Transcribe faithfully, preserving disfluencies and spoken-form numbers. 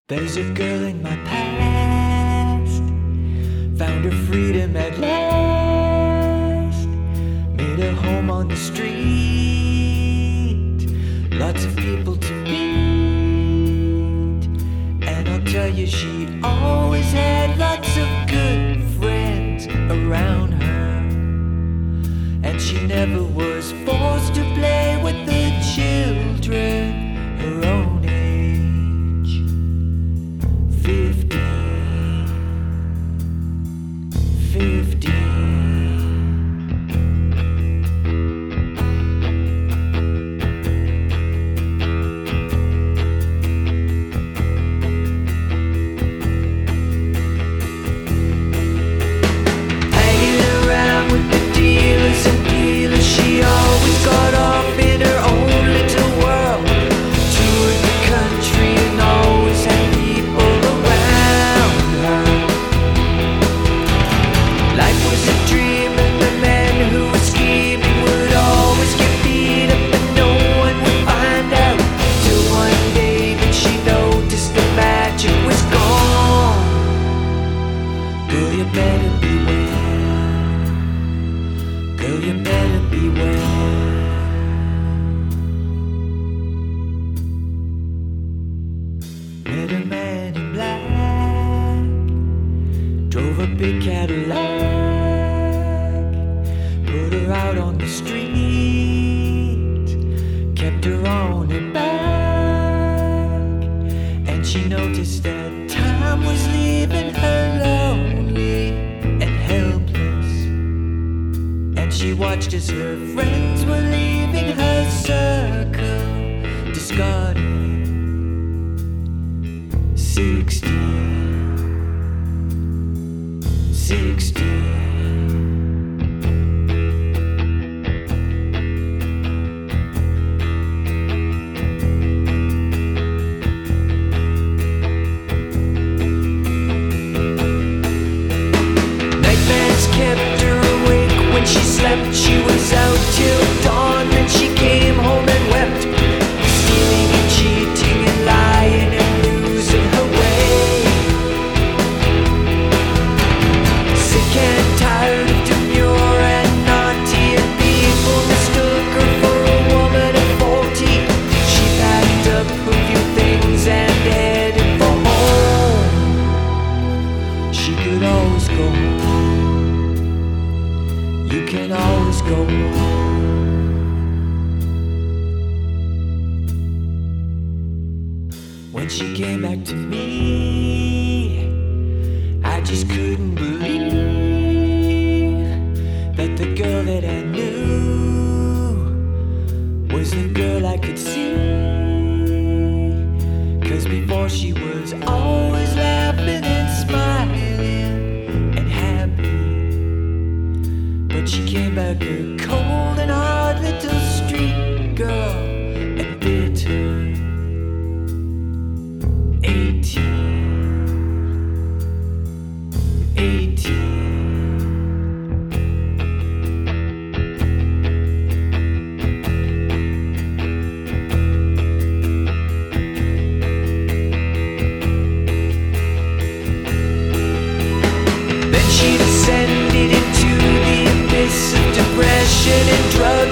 There's a girl in my past, found her freedom at last, made a home on the street, lots of people to meet. And I'll tell you, she always had lots of good friends around her, and she never was forced to play with the children her own age. Fifteen, fifteen. Hanging around with the dealers and dealers, she always got off in her own little world. Toured the country and always had people around her. Life was a dream, and the man who was scheming would always get beat up, and no one would find out. Till one day that she noticed the magic was gone. Girl, you better beware. Girl, you better beware. Met a man in black, drove a big Cadillac, put her out on the street, kept her on her back, and she noticed that time was leaving her lonely and helpless, and she watched as her friends were leaving her circle, discarded. Sixteen, sixteen. Nightmares kept her awake when she slept. She was out till dawn, then she came home and wept, stealing and cheating and lying and losing her way. Sick and tired of demure and naughty, and people mistook her for a woman of forty. She packed up a few things and headed for home. She could always go home. You can always go home. When she came back to me, I just couldn't believe that the girl that I knew was the girl I could see. 'Cause before she was always laughing and smiling and happy, but she came back a cold and hard little street girl and bitter. Eighteen, eighteen. Then she descended into the abyss of depression and drugs.